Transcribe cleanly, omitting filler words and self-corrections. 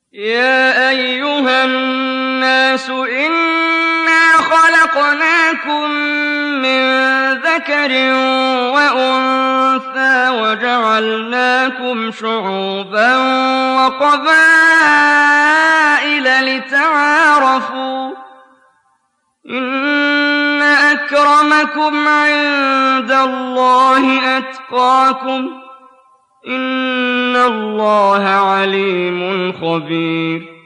يا أيها الناس إنا خلقناكم من ذكر وأنثى وجعلناكم شعوبا وقبائل لتعارفوا إن أكرمكم عند الله أتقاكم إن الله عليم خبير